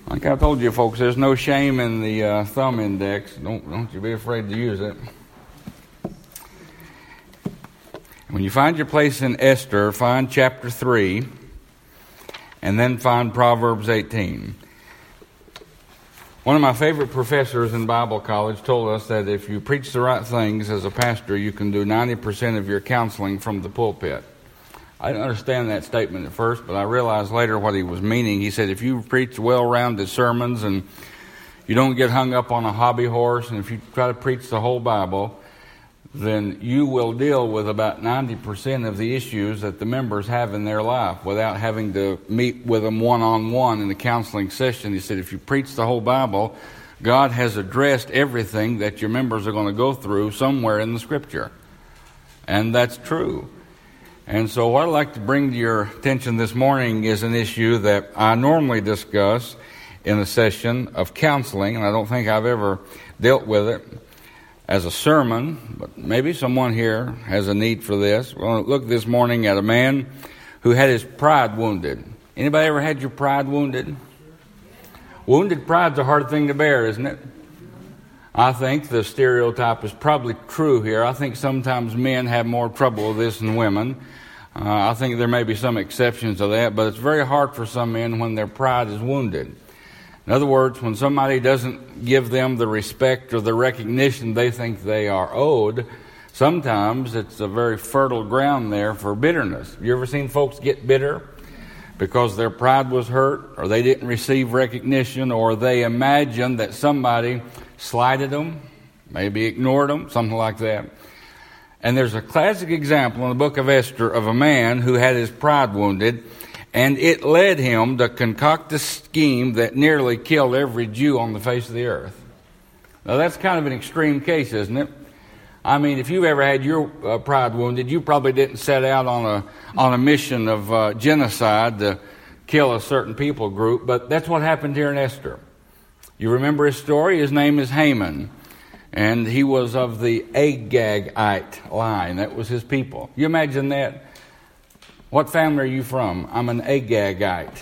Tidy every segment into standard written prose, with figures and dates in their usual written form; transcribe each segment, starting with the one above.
Like I told you, folks, there's no shame in the thumb index. Don't you be afraid to use it. When you find your place in Esther, find chapter 3, and then find Proverbs 18. One of my favorite professors in Bible college told us that if you preach the right things as a pastor, you can do 90% of your counseling from the pulpit. I didn't understand that statement at first, but I realized later what he was meaning. He said if you preach well-rounded sermons and you don't get hung up on a hobby horse, and if you try to preach the whole Bible, then you will deal with about 90% of the issues that the members have in their life without having to meet with them one-on-one in the counseling session. He said if you preach the whole Bible, God has addressed everything that your members are going to go through somewhere in the Scripture. And that's true. And so what I'd like to bring to your attention this morning is an issue that I normally discuss in a session of counseling, and I don't think I've ever dealt with it as a sermon, but maybe someone here has a need for this. We're going to look this morning at a man who had his pride wounded. Anybody ever had your pride wounded? Wounded pride's a hard thing to bear, isn't it? I think the stereotype is probably true here. I think sometimes men have more trouble with this than women. I think there may be some exceptions to that, but it's very hard for some men when their pride is wounded. In other words, when somebody doesn't give them the respect or the recognition they think they are owed, sometimes it's a very fertile ground there for bitterness. You ever seen folks get bitter because their pride was hurt, or they didn't receive recognition, or they imagined that somebody slighted them, maybe ignored them, something like that? And there's a classic example in the book of Esther of a man who had his pride wounded, and it led him to concoct a scheme that nearly killed every Jew on the face of the earth. Now that's kind of an extreme case, isn't it? I mean, if you've ever had your pride wounded, you probably didn't set out on a mission of genocide to kill a certain people group, but that's what happened here in Esther. You remember his story? His name is Haman, and he was of the Agagite line. That was his people. You imagine that? What family are you from? I'm an Agagite.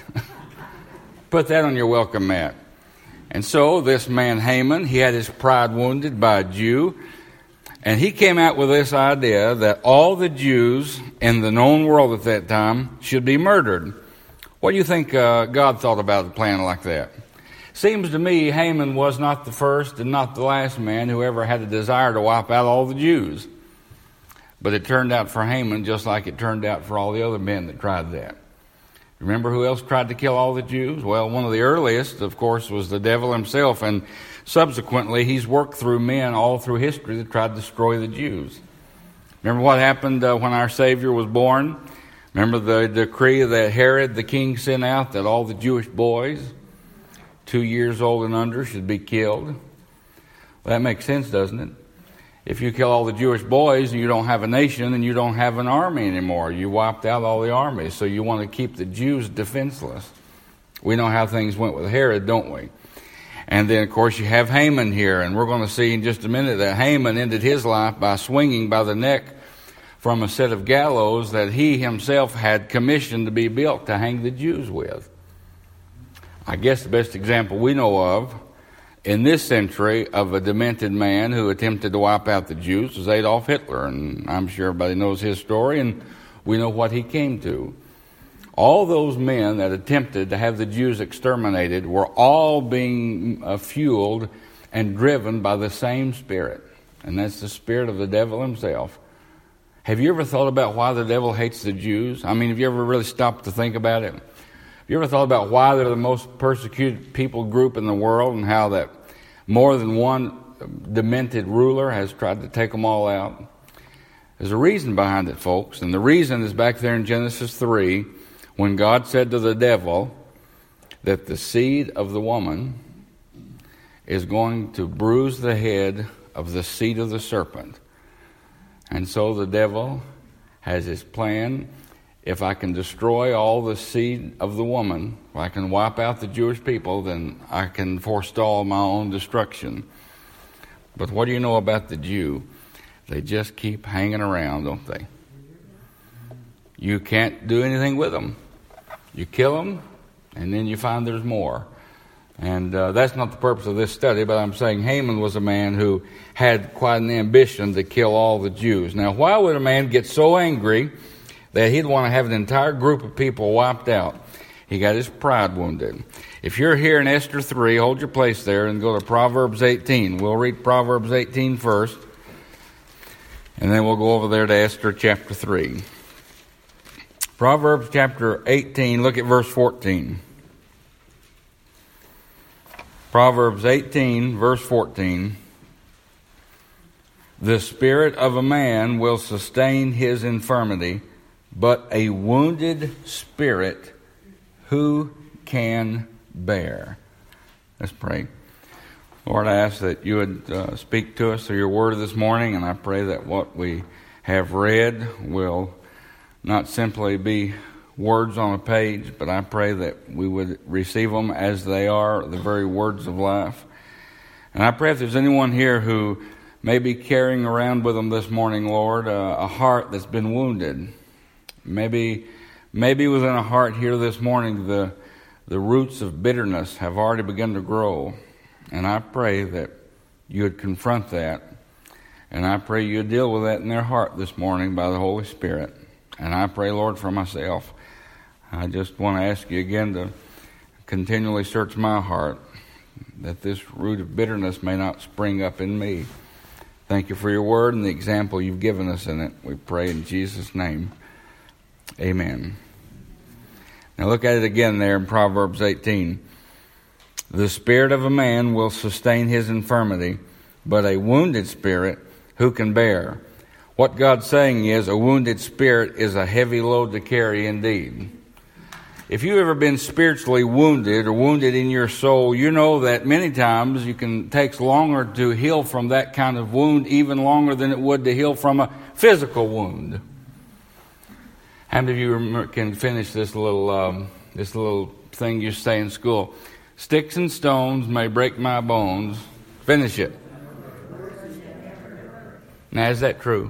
Put that on your welcome mat. And so this man Haman, he had his pride wounded by a Jew, and he came out with this idea that all the Jews in the known world at that time should be murdered. What do you think God thought about a plan like that? Seems to me Haman was not the first and not the last man who ever had a desire to wipe out all the Jews. But it turned out for Haman just like it turned out for all the other men that tried that. Remember who else tried to kill all the Jews? Well, one of the earliest, of course, was the devil himself, and subsequently he's worked through men all through history that tried to destroy the Jews. Remember what happened when our Savior was born? Remember the decree that Herod the king sent out that all the Jewish boys 2 years old and under should be killed? Well, that makes sense, doesn't it? If you kill all the Jewish boys and you don't have a nation and you don't have an army anymore, you wiped out all the armies, so you want to keep the Jews defenseless. We know how things went with Herod, don't we? And then, of course, you have Haman here, and we're going to see in just a minute that Haman ended his life by swinging by the neck from a set of gallows that he himself had commissioned to be built to hang the Jews with. I guess the best example we know of in this century of a demented man who attempted to wipe out the Jews was Adolf Hitler, and I'm sure everybody knows his story, and we know what he came to. All those men that attempted to have the Jews exterminated were all being fueled and driven by the same spirit, and that's the spirit of the devil himself. Have you ever thought about why the devil hates the Jews? I mean, have you ever really stopped to think about it? Have you ever thought about why they're the most persecuted people group in the world, and how that more than one demented ruler has tried to take them all out? There's a reason behind it, folks, and the reason is back there in Genesis 3, when God said to the devil that the seed of the woman is going to bruise the head of the seed of the serpent. And so the devil has his plan. If I can destroy all the seed of the woman, if I can wipe out the Jewish people, then I can forestall my own destruction. But what do you know about the Jew? They just keep hanging around, don't they? You can't do anything with them. You kill them, and then you find there's more. And that's not the purpose of this study, but I'm saying Haman was a man who had quite an ambition to kill all the Jews. Now, why would a man get so angry that he'd want to have an entire group of people wiped out? He got his pride wounded. If you're here in Esther 3, hold your place there and go to Proverbs 18. We'll read Proverbs 18 first, and then we'll go over there to Esther chapter 3. Proverbs chapter 18, look at verse 14. Proverbs 18, verse 14. The spirit of a man will sustain his infirmity, but a wounded spirit who can bear? Let's pray. Lord, I ask that you would speak to us through your word this morning, and I pray that what we have read will not simply be words on a page, but I pray that we would receive them as they are, the very words of life. And I pray if there's anyone here who may be carrying around with them this morning, Lord, a heart that's been wounded. Maybe within a heart here this morning, the roots of bitterness have already begun to grow. And I pray that you would confront that. And I pray you would deal with that in their heart this morning by the Holy Spirit. And I pray, Lord, for myself. I just want to ask you again to continually search my heart, that this root of bitterness may not spring up in me. Thank you for your word and the example you've given us in it. We pray in Jesus' name. Amen. Now look at it again there in Proverbs 18. The spirit of a man will sustain his infirmity, but a wounded spirit who can bear? What God's saying is a wounded spirit is a heavy load to carry indeed. If you've ever been spiritually wounded or wounded in your soul, you know that many times it takes longer to heal from that kind of wound, even longer than it would to heal from a physical wound. How many of you can finish this little thing you say in school? Sticks and stones may break my bones. Finish it. Now, is that true?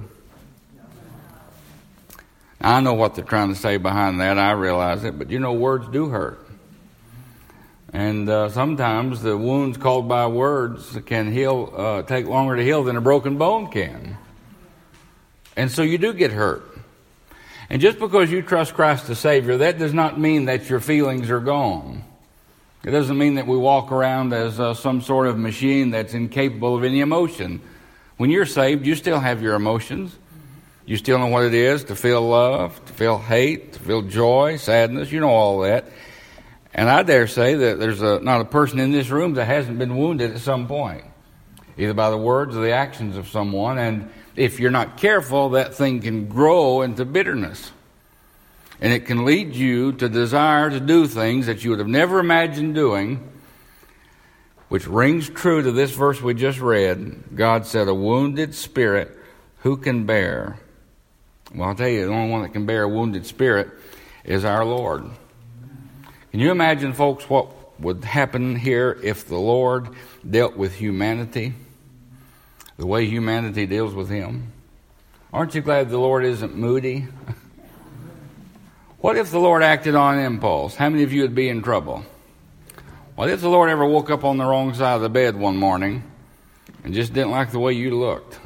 I know what they're trying to say behind that. I realize it. But, words do hurt. And sometimes the wounds caused by words can take longer to heal than a broken bone can. And so you do get hurt. And just because you trust Christ the Savior, that does not mean that your feelings are gone. It doesn't mean that we walk around as some sort of machine that's incapable of any emotion. When you're saved, you still have your emotions. You still know what it is to feel love, to feel hate, to feel joy, sadness. You know all that. And I dare say that there's not a person in this room that hasn't been wounded at some point, either by the words or the actions of someone. And if you're not careful, that thing can grow into bitterness. And it can lead you to desire to do things that you would have never imagined doing, which rings true to this verse we just read. God said, a wounded spirit, who can bear? Well, I'll tell you, the only one that can bear a wounded spirit is our Lord. Can you imagine, folks, what would happen here if the Lord dealt with humanity the way humanity deals with him? Aren't you glad the Lord isn't moody? What if the Lord acted on impulse? How many of you would be in trouble? What if the Lord ever woke up on the wrong side of the bed one morning and just didn't like the way you looked?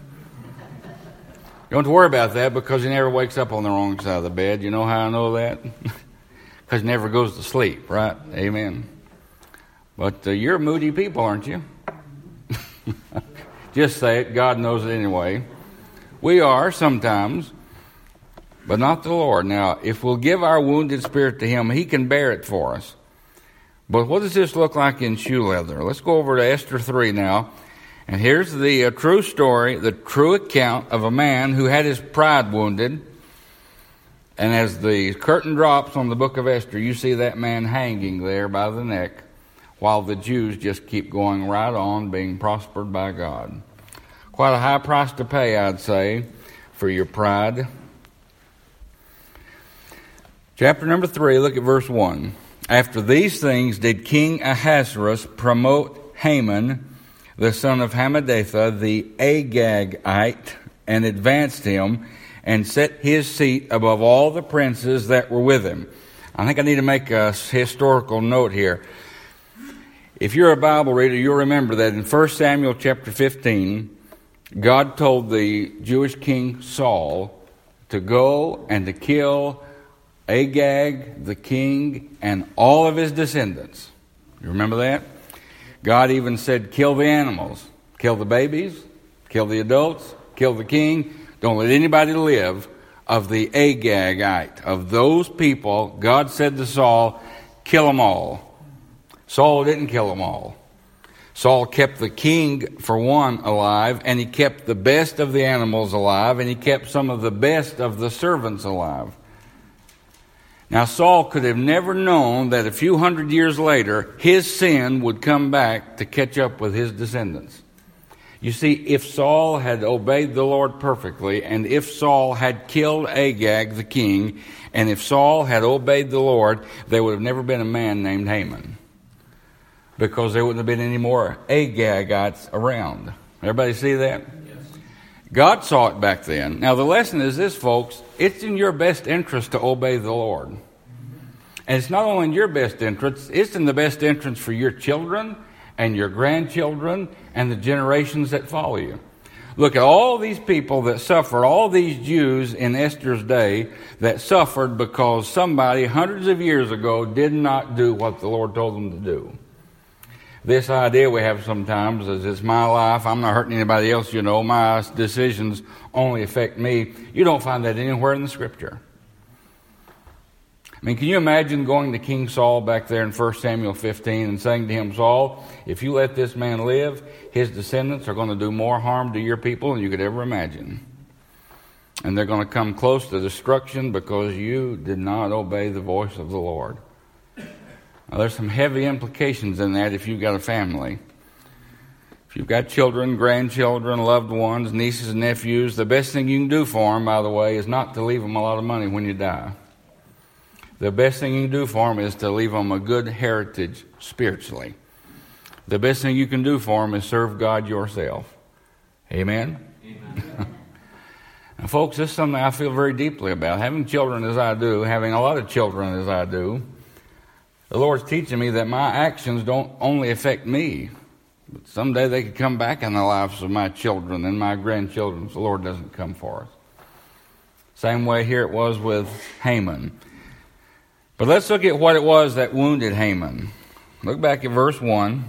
You don't have to worry about that because he never wakes up on the wrong side of the bed. You know how I know that? Because he never goes to sleep, right? Amen. But you're moody people, aren't you? Just say it. God knows it anyway. We are sometimes, but not the Lord. Now, if we'll give our wounded spirit to him, he can bear it for us. But what does this look like in shoe leather? Let's go over to Esther 3 now. And here's the true story, the true account of a man who had his pride wounded. And as the curtain drops on the book of Esther, you see that man hanging there by the neck while the Jews just keep going right on being prospered by God. Quite a high price to pay, I'd say, for your pride. Chapter number 3, look at verse 1. After these things did King Ahasuerus promote Haman, the son of Hammedatha, the Agagite, and advanced him, and set his seat above all the princes that were with him. I think I need to make a historical note here. If you're a Bible reader, you'll remember that in 1 Samuel chapter 15, God told the Jewish king Saul to go and to kill Agag, the king, and all of his descendants. You remember that? God even said, kill the animals, kill the babies, kill the adults, kill the king. Don't let anybody live of the Agagite. Of those people, God said to Saul, kill them all. Saul didn't kill them all. Saul kept the king, for one, alive, and he kept the best of the animals alive, and he kept some of the best of the servants alive. Now, Saul could have never known that a few hundred years later, his sin would come back to catch up with his descendants. You see, if Saul had obeyed the Lord perfectly, and if Saul had killed Agag, the king, and if Saul had obeyed the Lord, there would have never been a man named Haman, because there wouldn't have been any more Agagites around. Everybody see that? Yes. God saw it back then. Now, the lesson is this, folks. It's in your best interest to obey the Lord. And it's not only in your best interest, it's in the best interest for your children and your grandchildren and the generations that follow you. Look at all these people that suffer, all these Jews in Esther's day that suffered because somebody hundreds of years ago did not do what the Lord told them to do. This idea we have sometimes is it's my life, I'm not hurting anybody else, my decisions only affect me. You don't find that anywhere in the Scripture. I mean, can you imagine going to King Saul back there in 1 Samuel 15 and saying to him, Saul, if you let this man live, his descendants are going to do more harm to your people than you could ever imagine. And they're going to come close to destruction because you did not obey the voice of the Lord. Now, there's some heavy implications in that if you've got a family. If you've got children, grandchildren, loved ones, nieces and nephews, the best thing you can do for them, by the way, is not to leave them a lot of money when you die. The best thing you can do for them is to leave them a good heritage spiritually. The best thing you can do for them is serve God yourself. Amen? Amen. Now, folks, this is something I feel very deeply about. Having children as I do, having a lot of children as I do, the Lord's teaching me that my actions don't only affect me, but someday they could come back in the lives of my children and my grandchildren if the Lord doesn't come for us. Same way here it was with Haman. But let's look at what it was that wounded Haman. Look back at verse 1.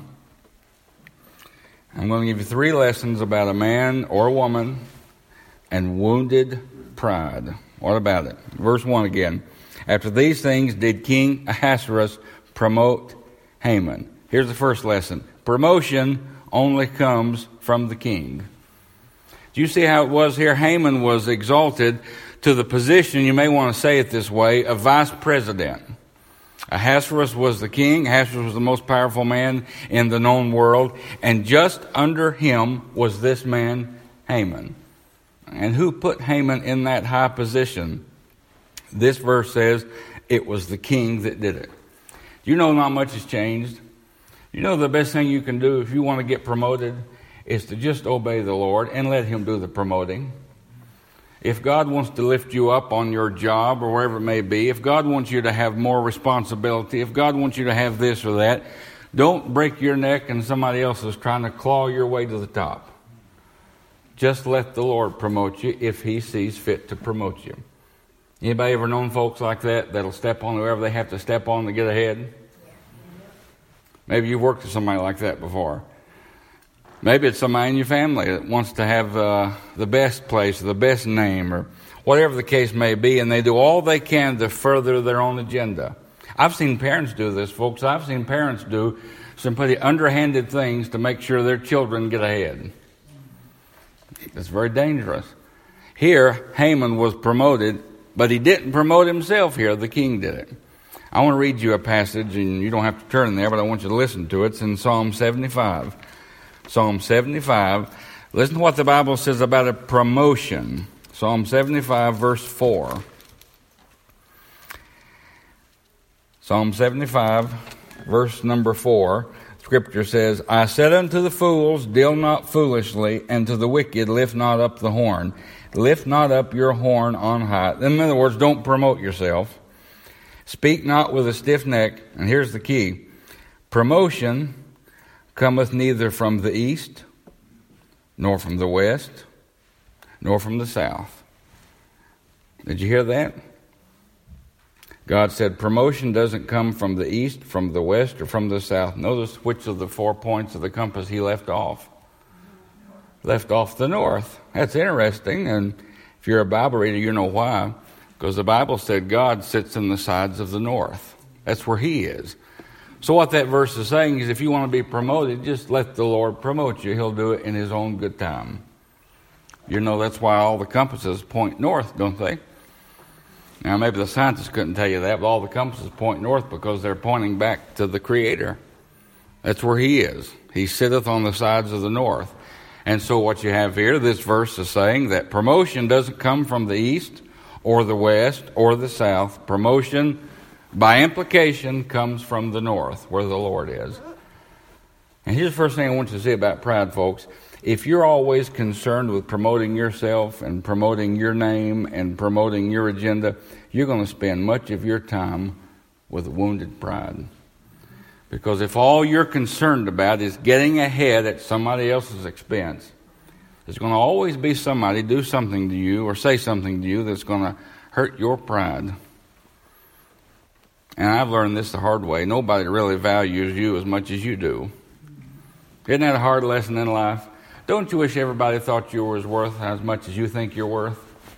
I'm going to give you 3 lessons about a man or a woman and wounded pride. What about it? Verse 1 again. After these things did King Ahasuerus promote Haman. Here's the first lesson. Promotion only comes from the king. Do you see how it was here? Haman was exalted to the position, you may want to say it this way, of vice president. Ahasuerus was the king. Ahasuerus was the most powerful man in the known world. And just under him was this man, Haman. And who put Haman in that high position? This verse says it was the king that did it. You know not much has changed. You know the best thing you can do if you want to get promoted is to just obey the Lord and let him do the promoting. If God wants to lift you up on your job or wherever it may be, if God wants you to have more responsibility, if God wants you to have this or that, don't break your neck and somebody else is trying to claw your way to the top. Just let the Lord promote you if he sees fit to promote you. Anybody ever known folks like that that'll step on whoever they have to step on to get ahead? Maybe you've worked with somebody like that before. Maybe it's somebody in your family that wants to have the best place, or the best name, or whatever the case may be, and they do all they can to further their own agenda. I've seen parents do this, folks. I've seen parents do some pretty underhanded things to make sure their children get ahead. It's very dangerous. Here, Haman was promoted, but he didn't promote himself here. The king did it. I want to read you a passage, and you don't have to turn there, but I want you to listen to it. It's in Psalm 75. Psalm 75. Listen to what the Bible says about a promotion. Psalm 75, verse 4. Psalm 75, verse number 4. Scripture says, I said unto the fools, deal not foolishly, and to the wicked, lift not up the horn. Lift not up your horn on high. In other words, don't promote yourself. Speak not with a stiff neck. And here's the key. Promotion cometh neither from the east, nor from the west, nor from the south. Did you hear that? God said promotion doesn't come from the east, from the west, or from the south. Notice which of the 4 points of the compass he left off. Left off the north. That's interesting, and if you're a Bible reader, you know why. Because the Bible said God sits in the sides of the north. That's where he is. So what that verse is saying is if you want to be promoted, just let the Lord promote you. He'll do it in his own good time. You know that's why all the compasses point north, don't they? Now maybe the scientists couldn't tell you that, but all the compasses point north because they're pointing back to the Creator. That's where he is. He sitteth on the sides of the north. And so what you have here, this verse is saying that promotion doesn't come from the east or the west or the south. Promotion, by implication, comes from the north, where the Lord is. And here's the first thing I want you to see about pride, folks. If you're always concerned with promoting yourself and promoting your name and promoting your agenda, you're going to spend much of your time with wounded pride. Because if all you're concerned about is getting ahead at somebody else's expense, there's going to always be somebody do something to you or say something to you that's going to hurt your pride. And I've learned this the hard way. Nobody really values you as much as you do. Isn't that a hard lesson in life? Don't you wish everybody thought you were worth as much as you think you're worth?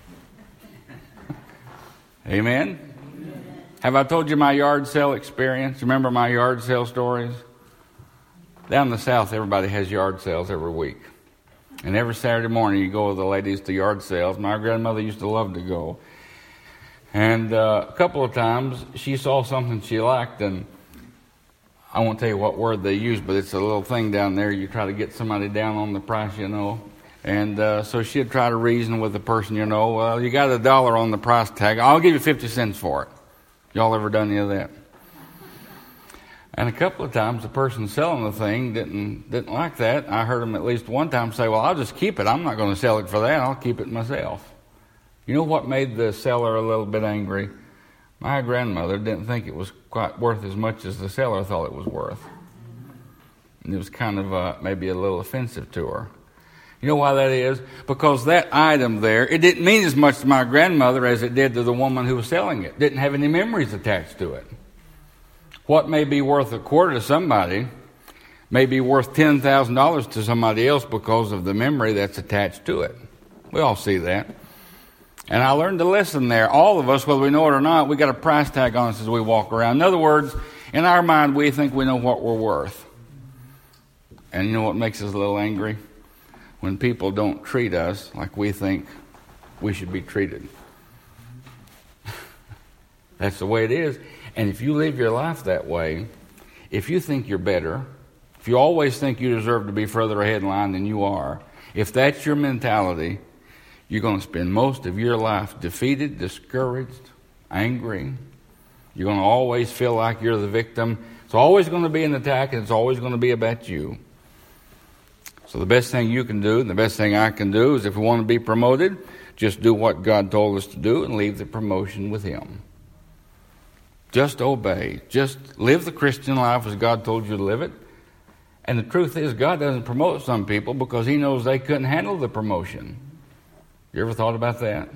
Amen? Have I told you my yard sale experience? Remember my yard sale stories? Down in the South, everybody has yard sales every week. And every Saturday morning you go with the ladies to yard sales. My grandmother used to love to go. And a couple of times she saw something she liked, and I won't tell you what word they use, but it's a little thing down there. You try to get somebody down on the price, you know. And so she'd try to reason with the person, you know, well, you got $1 on the price tag. I'll give you 50 cents for it. Y'all ever done any of that? And a couple of times the person selling the thing didn't like that. I heard him at least one time say, well, I'll just keep it. I'm not going to sell it for that. I'll keep it myself. You know what made the seller a little bit angry? My grandmother didn't think it was quite worth as much as the seller thought it was worth. And it was kind of maybe a little offensive to her. You know why that is? Because that item there, it didn't mean as much to my grandmother as it did to the woman who was selling it. It didn't have any memories attached to it. What may be worth a quarter to somebody may be worth $10,000 to somebody else because of the memory that's attached to it. We all see that. And I learned a lesson there. All of us, whether we know it or not, we got a price tag on us as we walk around. In other words, in our mind, we think we know what we're worth. And you know what makes us a little angry? When people don't treat us like we think we should be treated. That's the way it is. And if you live your life that way, if you think you're better, if you always think you deserve to be further ahead in line than you are, if that's your mentality, you're going to spend most of your life defeated, discouraged, angry. You're going to always feel like you're the victim. It's always going to be an attack, and it's always going to be about you. So the best thing you can do, and the best thing I can do, is if we want to be promoted, just do what God told us to do and leave the promotion with Him. Just obey. Just live the Christian life as God told you to live it. And the truth is, God doesn't promote some people because He knows they couldn't handle the promotion. You ever thought about that?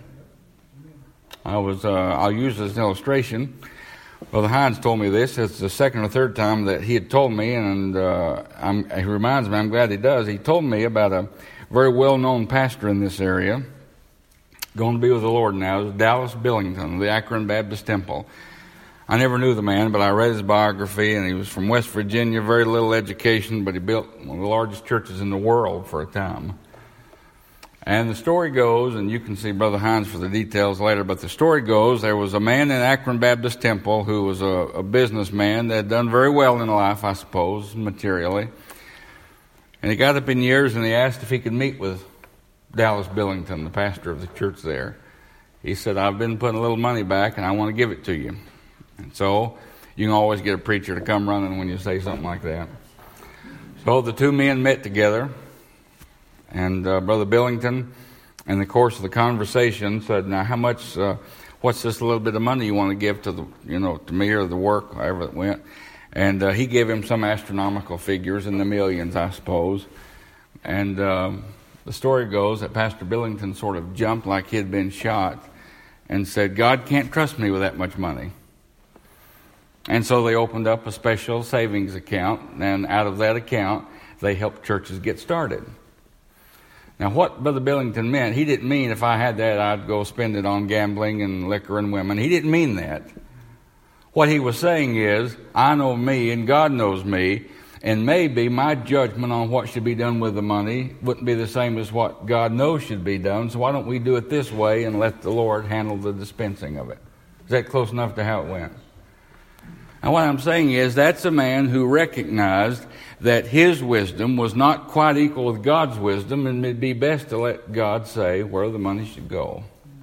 I'll use this as an illustration. Brother Hines told me this. It's the second or third time that he had told me, and he reminds me, I'm glad he does. He told me about a very well-known pastor in this area, going to be with the Lord now. It was Dallas Billington of the Akron Baptist Temple. I never knew the man, but I read his biography, and he was from West Virginia, very little education, but he built one of the largest churches in the world for a time. And the story goes, and you can see Brother Hines for the details later, but the story goes, there was a man in Akron Baptist Temple who was a businessman that had done very well in life, I suppose, materially. And he got up in years and he asked if he could meet with Dallas Billington, the pastor of the church there. He said, I've been putting a little money back and I want to give it to you. And so you can always get a preacher to come running when you say something like that. So the two men met together. And Brother Billington, in the course of the conversation, said, now how much, what's this little bit of money you want to give to to me or the work, however it went. And he gave him some astronomical figures in the millions, I suppose. And the story goes that Pastor Billington sort of jumped like he had been shot and said, God can't trust me with that much money. And so they opened up a special savings account, and out of that account, they helped churches get started. Now, what Brother Billington meant, he didn't mean if I had that, I'd go spend it on gambling and liquor and women. He didn't mean that. What he was saying is, I know me and God knows me, and maybe my judgment on what should be done with the money wouldn't be the same as what God knows should be done, so why don't we do it this way and let the Lord handle the dispensing of it? Is that close enough to how it went? And what I'm saying is, that's a man who recognized that his wisdom was not quite equal with God's wisdom, and it'd be best to let God say where the money should go.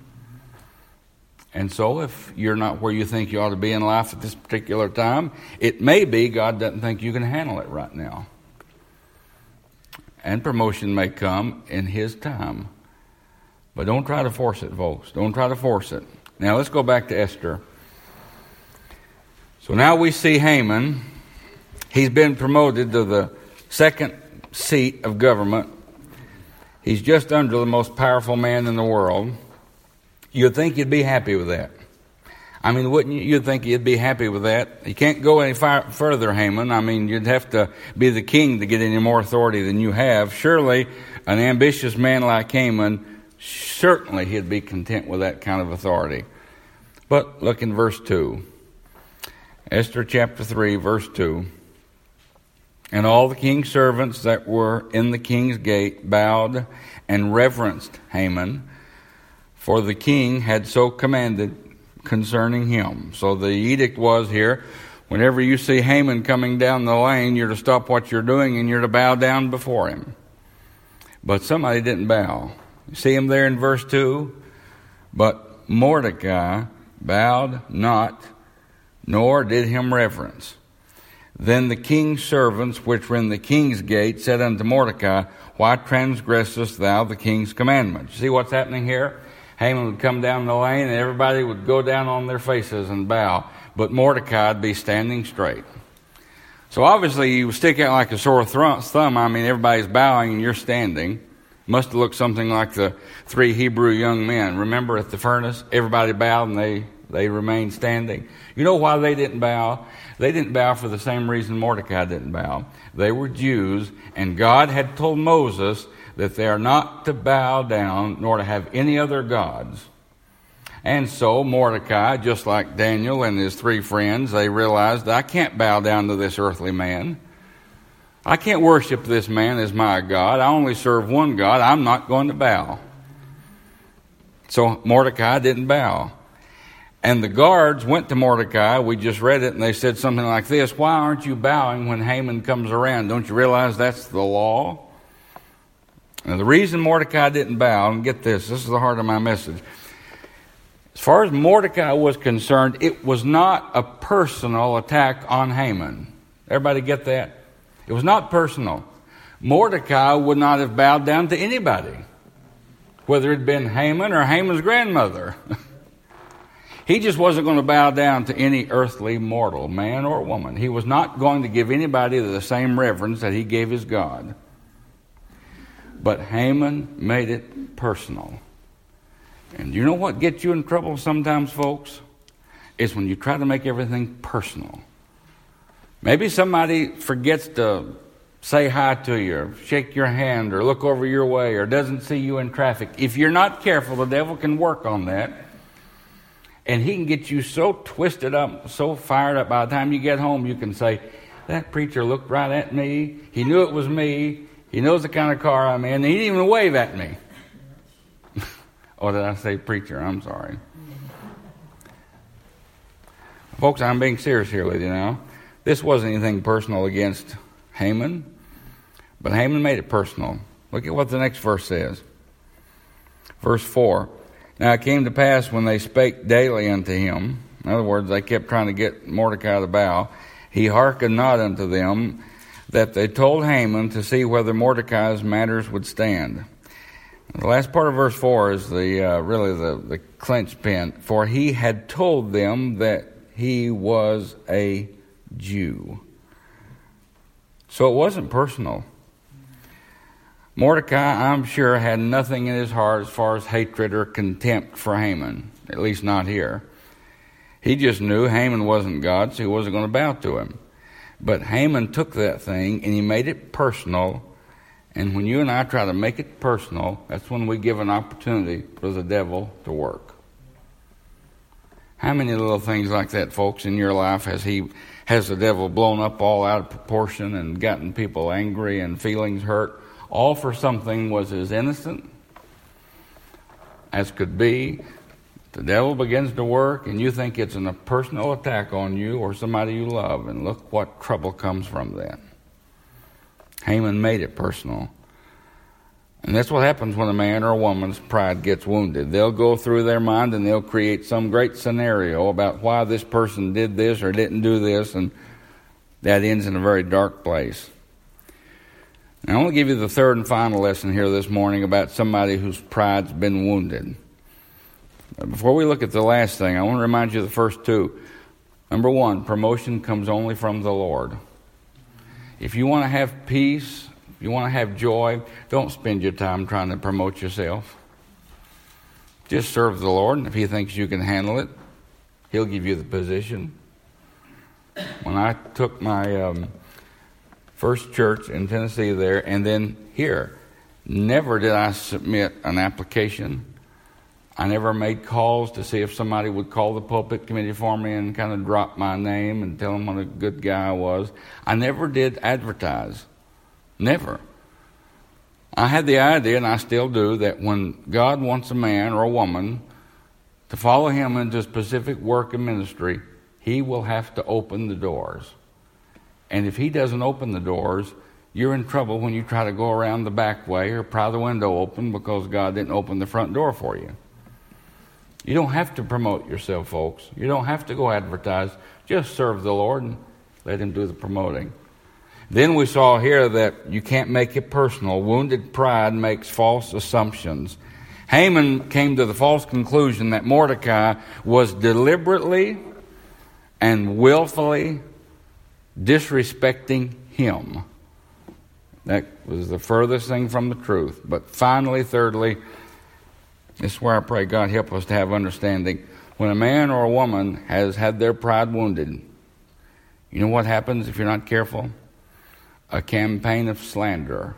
And so if you're not where you think you ought to be in life at this particular time, it may be God doesn't think you can handle it right now. And promotion may come in His time. But don't try to force it, folks. Don't try to force it. Now let's go back to Esther. So now we see Haman. He's been promoted to the second seat of government. He's just under the most powerful man in the world. You'd think you'd be happy with that. I mean, wouldn't you? You'd think you'd be happy with that. You can't go any further, Haman. I mean, you'd have to be the king to get any more authority than you have. Surely, an ambitious man like Haman, certainly he'd be content with that kind of authority. But look in verse 2. Esther chapter 3, verse 2. And all the king's servants that were in the king's gate bowed and reverenced Haman, for the king had so commanded concerning him. So the edict was here, whenever you see Haman coming down the lane, you're to stop what you're doing and you're to bow down before him. But somebody didn't bow. You see him there in verse 2? But Mordecai bowed not, nor did him reverence. Then the king's servants, which were in the king's gate, said unto Mordecai, Why transgressest thou the king's commandment? You see what's happening here? Haman would come down the lane and everybody would go down on their faces and bow. But Mordecai would be standing straight. So obviously you stick out like a sore thumb. I mean, everybody's bowing and you're standing. Must have looked something like the 3 Hebrew young men. Remember at the furnace, everybody bowed and they remained standing. You know why they didn't bow? They didn't bow for the same reason Mordecai didn't bow. They were Jews, and God had told Moses that they are not to bow down nor to have any other gods. And so Mordecai, just like Daniel and his 3 friends, they realized, I can't bow down to this earthly man. I can't worship this man as my God. I only serve one God. I'm not going to bow. So Mordecai didn't bow. And the guards went to Mordecai, we just read it, and they said something like this, Why aren't you bowing when Haman comes around? Don't you realize that's the law? Now the reason Mordecai didn't bow, and get this is the heart of my message. As far as Mordecai was concerned, it was not a personal attack on Haman. Everybody get that? It was not personal. Mordecai would not have bowed down to anybody, whether it had been Haman or Haman's grandmother. He just wasn't going to bow down to any earthly mortal, man or woman. He was not going to give anybody the same reverence that he gave his God. But Haman made it personal. And you know what gets you in trouble sometimes, folks? It's when you try to make everything personal. Maybe somebody forgets to say hi to you, or shake your hand, or look over your way, or doesn't see you in traffic. If you're not careful, the devil can work on that. And he can get you so twisted up, so fired up, by the time you get home, you can say, that preacher looked right at me. He knew it was me. He knows the kind of car I'm in. And he didn't even wave at me. Or did I say preacher? I'm sorry. Folks, I'm being serious here with you now. This wasn't anything personal against Haman. But Haman made it personal. Look at what the next verse says. Verse 4. Now it came to pass when they spake daily unto him, in other words, they kept trying to get Mordecai to bow, he hearkened not unto them, that they told Haman to see whether Mordecai's matters would stand. The last part of verse 4 is the clinch pin. For he had told them that he was a Jew. So it wasn't personal. Mordecai, I'm sure, had nothing in his heart as far as hatred or contempt for Haman, at least not here. He just knew Haman wasn't God, so he wasn't going to bow to him. But Haman took that thing and he made it personal. And when you and I try to make it personal, that's when we give an opportunity for the devil to work. How many little things like that, folks, in your life has the devil blown up all out of proportion and gotten people angry and feelings hurt, all for something was as innocent as could be? The devil begins to work and you think it's a personal attack on you or somebody you love, and look what trouble comes from that. Haman made it personal. And that's what happens when a man or a woman's pride gets wounded. They'll go through their mind and they'll create some great scenario about why this person did this or didn't do this, and that ends in a very dark place. Now, I want to give you the third and final lesson here this morning about somebody whose pride's been wounded. Before we look at the last thing, I want to remind you of the first two. Number one, promotion comes only from the Lord. If you want to have peace, if you want to have joy, don't spend your time trying to promote yourself. Just serve the Lord, and if He thinks you can handle it, He'll give you the position. When I took my first church in Tennessee there, and then here, never did I submit an application. I never made calls to see if somebody would call the pulpit committee for me and kind of drop my name and tell them what a good guy I was. I never did advertise. Never. I had the idea, and I still do, that when God wants a man or a woman to follow Him into a specific work and ministry, He will have to open the doors. And if He doesn't open the doors, you're in trouble when you try to go around the back way or pry the window open because God didn't open the front door for you. You don't have to promote yourself, folks. You don't have to go advertise. Just serve the Lord and let Him do the promoting. Then we saw here that you can't make it personal. Wounded pride makes false assumptions. Haman came to the false conclusion that Mordecai was deliberately and willfully disrespecting him. That was the furthest thing from the truth. But finally, thirdly, this is where I pray God help us to have understanding. When a man or a woman has had their pride wounded, you know what happens if you're not careful? A campaign of slander.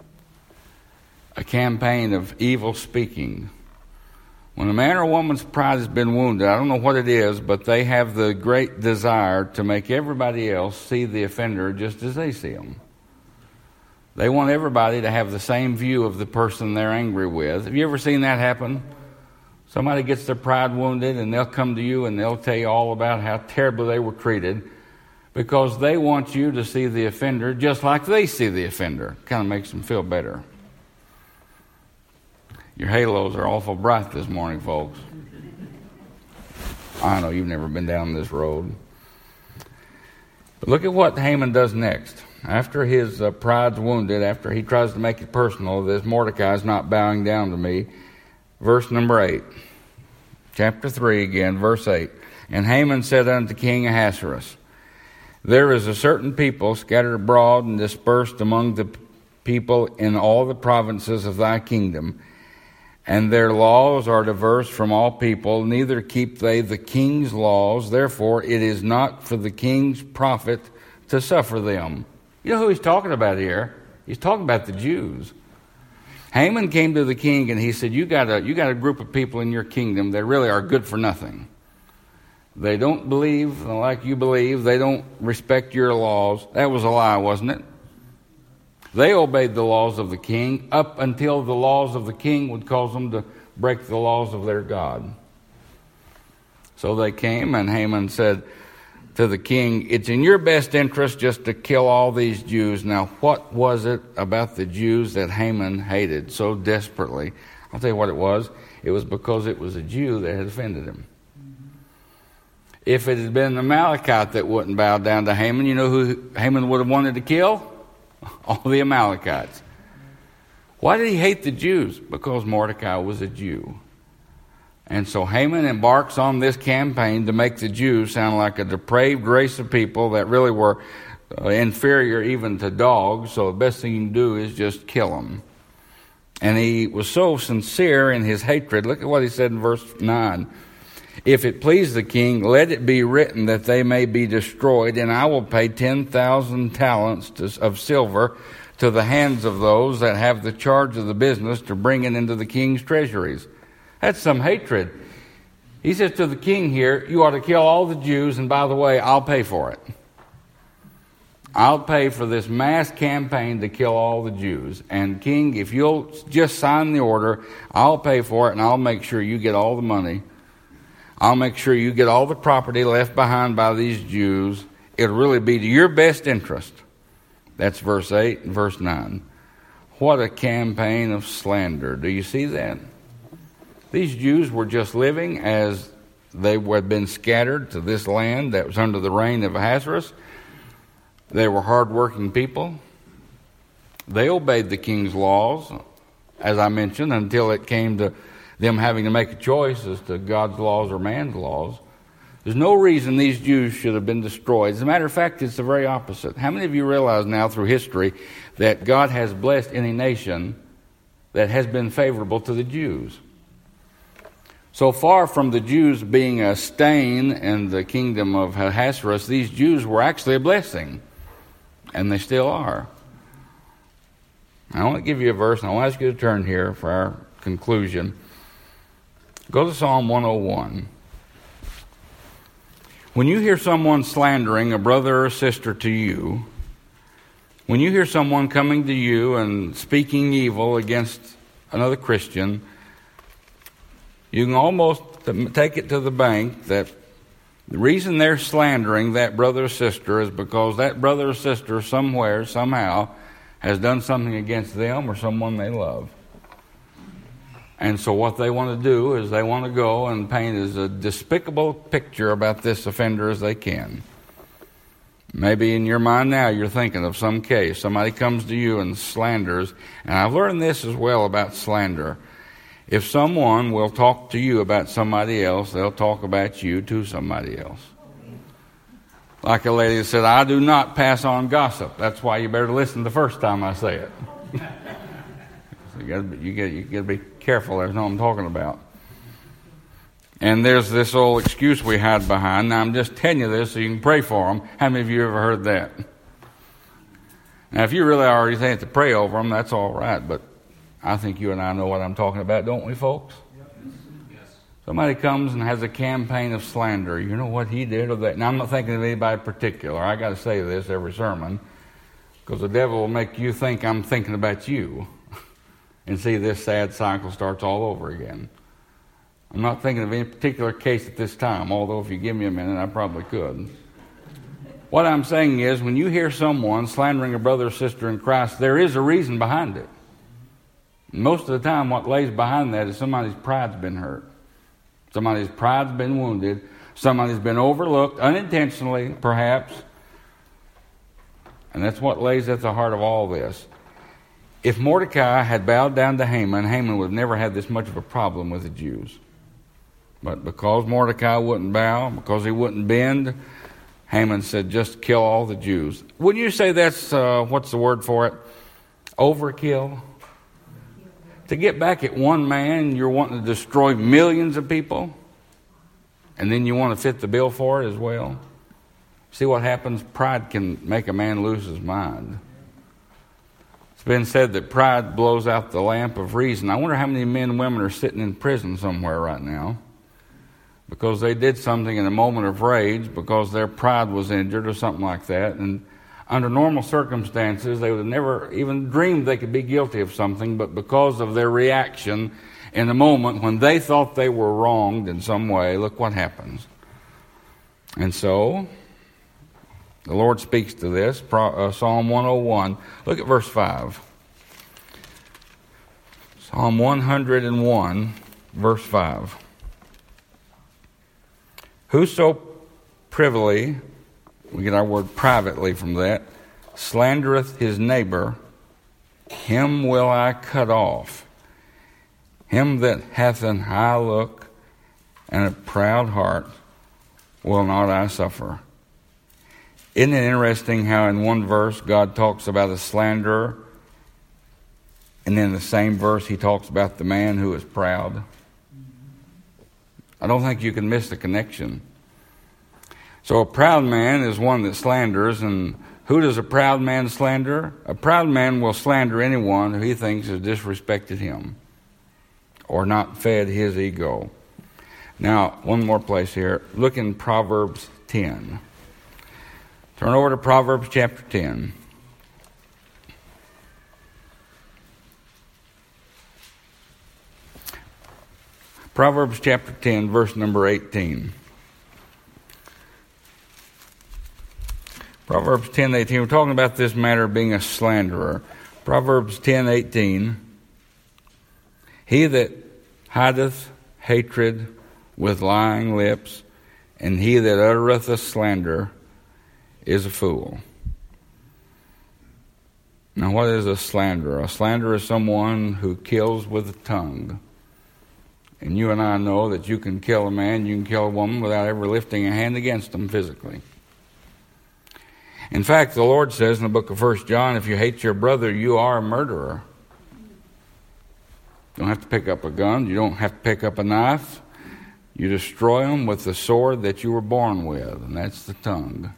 A campaign of evil speaking. When a man or a woman's pride has been wounded, I don't know what it is, but they have the great desire to make everybody else see the offender just as they see them. They want everybody to have the same view of the person they're angry with. Have you ever seen that happen? Somebody gets their pride wounded and they'll come to you and they'll tell you all about how terribly they were treated because they want you to see the offender just like they see the offender. Kind of makes them feel better. Your halos are awful bright this morning, folks. I know you've never been down this road. But look at what Haman does next. After his pride's wounded, after he tries to make it personal, this Mordecai's not bowing down to me. Verse number 8. Chapter 3 again, verse 8. And Haman said unto King Ahasuerus, There is a certain people scattered abroad and dispersed among the people in all the provinces of thy kingdom, and their laws are diverse from all people, neither keep they the king's laws. Therefore it is not for the king's profit to suffer them. You know who he's talking about here? He's talking about the Jews. Haman came to the king and he said, you got a group of people in your kingdom that really are good for nothing. They don't believe like you believe. They don't respect your laws. That was a lie, wasn't it? They obeyed the laws of the king up until the laws of the king would cause them to break the laws of their God. So they came, and Haman said to the king, it's in your best interest just to kill all these Jews. Now, what was it about the Jews that Haman hated so desperately? I'll tell you what it was. It was because it was a Jew that had offended him. If it had been an Amalekite that wouldn't bow down to Haman, you know who Haman would have wanted to kill? All the Amalekites. Why did he hate the Jews? Because Mordecai was a Jew. And so Haman embarks on this campaign to make the Jews sound like a depraved race of people that really were inferior even to dogs. So the best thing you can do is just kill them. And he was so sincere in his hatred. Look at what he said in verse 9. If it please the king, let it be written that they may be destroyed, and I will pay 10,000 talents of silver to the hands of those that have the charge of the business to bring it into the king's treasuries. That's some hatred. He says to the king here, you ought to kill all the Jews, and by the way, I'll pay for it. I'll pay for this mass campaign to kill all the Jews. And king, if you'll just sign the order, I'll pay for it, and I'll make sure you get all the money. I'll make sure you get all the property left behind by these Jews. It'll really be to your best interest. That's verse 8 and verse 9. What a campaign of slander. Do you see that? These Jews were just living as they had been scattered to this land that was under the reign of Ahasuerus. They were hard-working people. They obeyed the king's laws, as I mentioned, until it came to them having to make a choice as to God's laws or man's laws. There's no reason these Jews should have been destroyed. As a matter of fact, it's the very opposite. How many of you realize now through history that God has blessed any nation that has been favorable to the Jews? So far from the Jews being a stain in the kingdom of Ahasuerus, these Jews were actually a blessing, and they still are. I want to give you a verse, and I want to ask you to turn here for our conclusion. Go to Psalm 101. When you hear someone slandering a brother or sister to you, when you hear someone coming to you and speaking evil against another Christian, you can almost take it to the bank that the reason they're slandering that brother or sister is because that brother or sister somewhere, somehow, has done something against them or someone they love. And so what they want to do is they want to go and paint as a despicable picture about this offender as they can. Maybe in your mind now you're thinking of some case. Somebody comes to you and slanders. And I've learned this as well about slander. If someone will talk to you about somebody else, they'll talk about you to somebody else. Like a lady said, I do not pass on gossip. That's why you better listen the first time I say it. You got to be careful. There's no what I'm talking about. And there's this old excuse we hide behind. Now, I'm just telling you this so you can pray for them. How many of you ever heard that? Now, if you really already think to pray over them, that's all right. But I think you and I know what I'm talking about, don't we, folks? Yes. Somebody comes and has a campaign of slander. You know what he did or that. Now, I'm not thinking of anybody particular. I got to say this every sermon because the devil will make you think I'm thinking about you. And see, this sad cycle starts all over again. I'm not thinking of any particular case at this time, although if you give me a minute, I probably could. What I'm saying is, when you hear someone slandering a brother or sister in Christ, there is a reason behind it. Most of the time, what lays behind that is somebody's pride's been hurt. Somebody's pride's been wounded. Somebody's been overlooked, unintentionally, perhaps. And that's what lays at the heart of all this. If Mordecai had bowed down to Haman, Haman would have never had this much of a problem with the Jews. But because Mordecai wouldn't bow, because he wouldn't bend, Haman said, just kill all the Jews. Wouldn't you say that's, what's the word for it? Overkill? To get back at one man, you're wanting to destroy millions of people? And then you want to fit the bill for it as well? See what happens? Pride can make a man lose his mind. Been said that pride blows out the lamp of reason. I wonder how many men and women are sitting in prison somewhere right now because they did something in a moment of rage because their pride was injured or something like that. And under normal circumstances, they would have never even dreamed they could be guilty of something, but because of their reaction in a moment when they thought they were wronged in some way, look what happens. And so the Lord speaks to this, Psalm 101. Look at verse 5. Psalm 101, verse 5. Whoso privily, we get our word privately from that, slandereth his neighbor, him will I cut off. Him that hath an high look and a proud heart will not I suffer. Isn't it interesting how in one verse God talks about a slanderer, and in the same verse he talks about the man who is proud? I don't think you can miss the connection. So a proud man is one that slanders, and who does a proud man slander? A proud man will slander anyone who he thinks has disrespected him or not fed his ego. Now, one more place here. Look in Proverbs 10. Turn over to Proverbs chapter 10. Proverbs chapter 10, verse number 18. Proverbs 10:18. We're talking about this matter of being a slanderer. Proverbs 10:18. He that hideth hatred with lying lips, and he that uttereth a slander is a fool. Now, what is a slanderer? A slanderer is someone who kills with the tongue. And you and I know that you can kill a man, you can kill a woman without ever lifting a hand against them physically. In fact, the Lord says in the book of 1 John, if you hate your brother, you are a murderer. You don't have to pick up a gun. You don't have to pick up a knife. You destroy them with the sword that you were born with, and that's the tongue.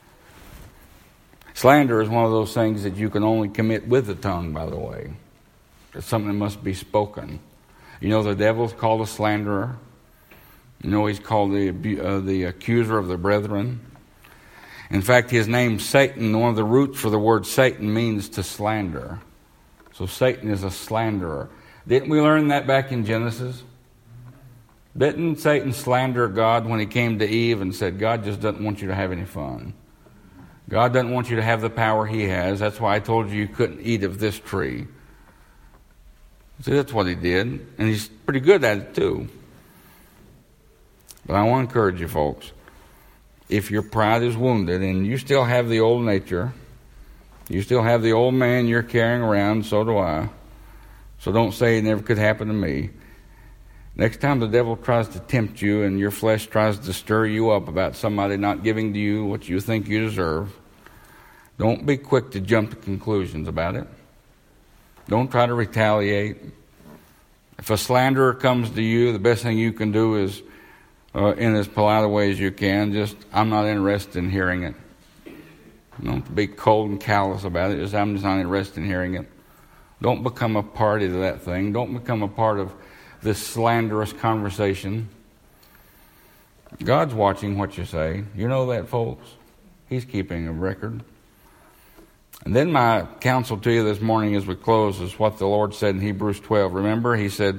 Slander is one of those things that you can only commit with the tongue, by the way. It's something that must be spoken. You know, the devil's called a slanderer. You know, he's called the accuser of the brethren. In fact, his name Satan, one of the roots for the word Satan means to slander. So Satan is a slanderer. Didn't we learn that back in Genesis? Didn't Satan slander God when he came to Eve and said, God just doesn't want you to have any fun? God doesn't want you to have the power he has. That's why I told you you couldn't eat of this tree. See, that's what he did. And he's pretty good at it too. But I want to encourage you folks. If your pride is wounded and you still have the old nature, you still have the old man you're carrying around, so do I. So don't say it never could happen to me. Next time the devil tries to tempt you and your flesh tries to stir you up about somebody not giving to you what you think you deserve, don't be quick to jump to conclusions about it. Don't try to retaliate. If a slanderer comes to you, the best thing you can do is, in as polite a way as you can, just, I'm not interested in hearing it. Don't be cold and callous about it. Just, I'm just not interested in hearing it. Don't become a party to that thing. Don't become a part of this slanderous conversation. God's watching what you say. You know that, folks? He's keeping a record. And then my counsel to you this morning as we close is what the Lord said in Hebrews 12. Remember, he said,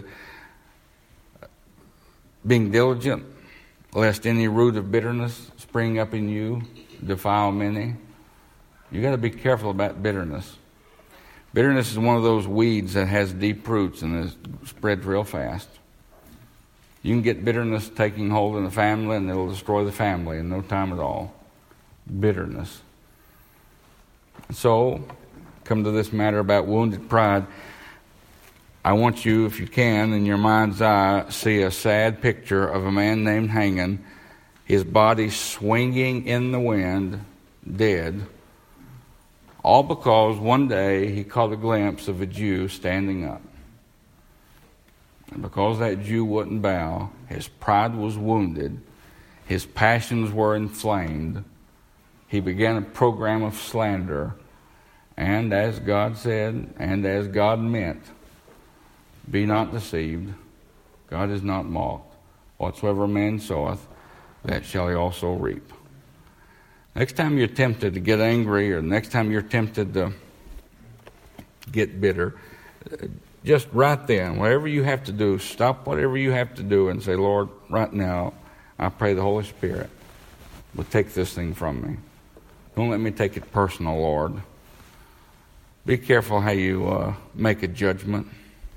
being diligent, lest any root of bitterness spring up in you, defile many. You got to be careful about bitterness. Bitterness is one of those weeds that has deep roots and is spread real fast. You can get bitterness taking hold in the family and it'll destroy the family in no time at all. Bitterness. So, come to this matter about wounded pride. I want you, if you can, in your mind's eye, see a sad picture of a man named Haman, his body swinging in the wind, dead. All because one day he caught a glimpse of a Jew standing up. And because that Jew wouldn't bow, his pride was wounded, his passions were inflamed, he began a program of slander. And as God said, and as God meant, be not deceived. God is not mocked. Whatsoever man soweth, that shall he also reap. Next time you're tempted to get angry, or next time you're tempted to get bitter, just right then, whatever you have to do, stop whatever you have to do and say, Lord, right now, I pray the Holy Spirit will take this thing from me. Don't let me take it personal, Lord. Be careful how you make a judgment.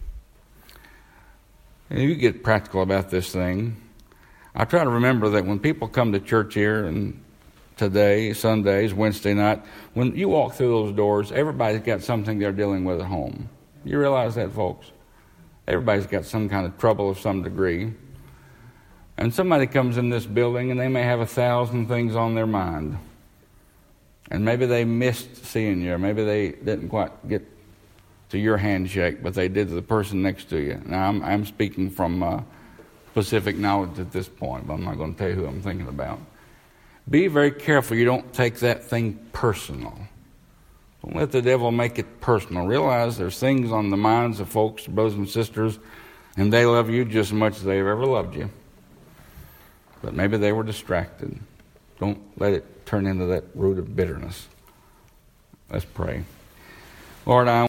And you get practical about this thing. I try to remember that when people come to church here, and today, Sundays, Wednesday night, when you walk through those doors, everybody's got something they're dealing with at home. You realize that, folks? Everybody's got some kind of trouble of some degree. And somebody comes in this building and they may have 1,000 things on their mind. And maybe they missed seeing you, or maybe they didn't quite get to your handshake, but they did to the person next to you. Now, I'm speaking from specific knowledge at this point, but I'm not going to tell you who I'm thinking about. Be very careful you don't take that thing personal. Don't let the devil make it personal. Realize there's things on the minds of folks, brothers and sisters, and they love you just as much as they've ever loved you. But maybe they were distracted. Don't let it turn into that root of bitterness. Let's pray. Lord, I